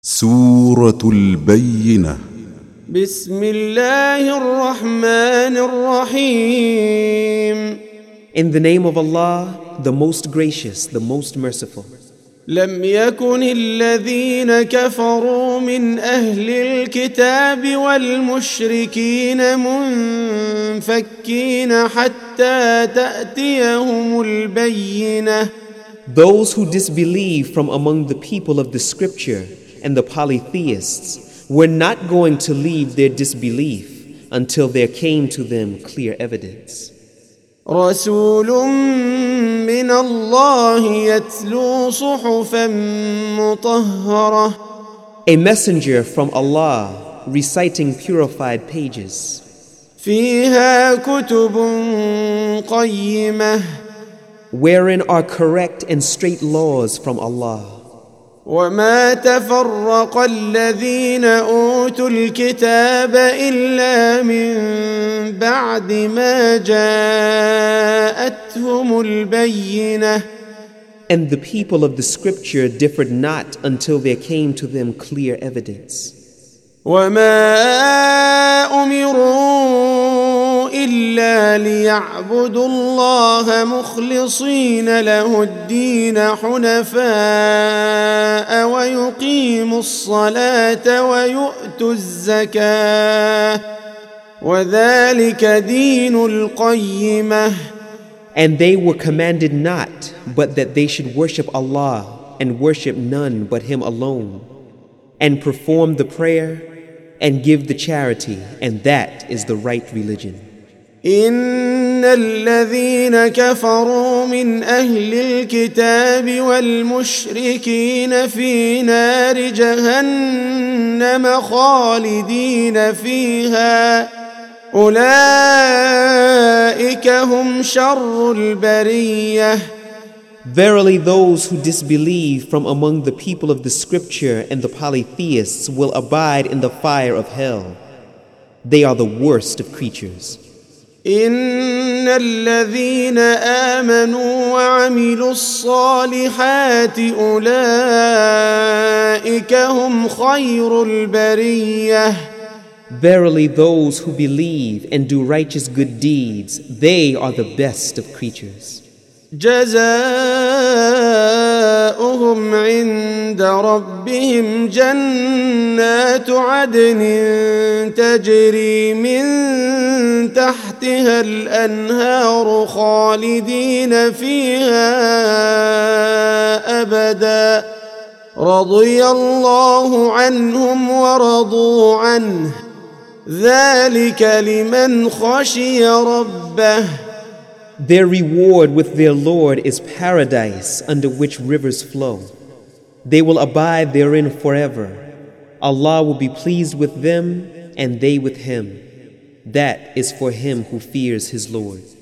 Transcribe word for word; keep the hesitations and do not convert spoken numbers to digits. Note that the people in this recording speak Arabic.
سورة البينة. بسم الله الرحمن الرحيم. In the name of Allah, the most gracious, the most merciful. لم يكن الذين كفروا من أهل الكتاب والمشركين منفكين حتى تأتيهم البينة. Those who disbelieve from among the people of the scripture and the polytheists were not going to leave their disbelief until there came to them clear evidence. رسول من الله يتلو صحفا مطهرة. A messenger from Allah reciting purified pages. فيها كتب قيمة. Wherein are correct and straight laws from Allah. وما تفرق الذين أوتوا الكتاب إلا من بعد ما جاءتهم البينة. And the people of the scripture differed not until there came to them clear evidence. وما أمروا إلا ليعبدوا الله مخلصين له الدين حنفاء ويقيموا الصلاة ويؤتوا الزكاة وذلك دين القيمة. And they were commanded not, but that they should worship Allah and worship none but Him alone, and perform the prayer and give the charity, and that is the right religion. إن الذين كفروا من أهل الكتاب والمشركين في نار جهنم خالدين فيها أولئك هم شر البرية. Verily those who disbelieve from among the people of the scripture and the polytheists will abide in the fire of hell. They are the worst of creatures. إن الذين آمنوا وعملوا الصالحات أولئك هم خير البرية. Verily those who believe and do righteous good deeds, they are the best of creatures. جزاؤهم عند ربهم جنات عدن تجري من تحتها الأنهار خالدين فيها أبدا رضي الله عنهم ورضوا عنه ذلك لمن خشي ربه. Their reward with their Lord is paradise under which rivers flow. They will abide therein forever. Allah will be pleased with them and they with Him. That is for him who fears his Lord.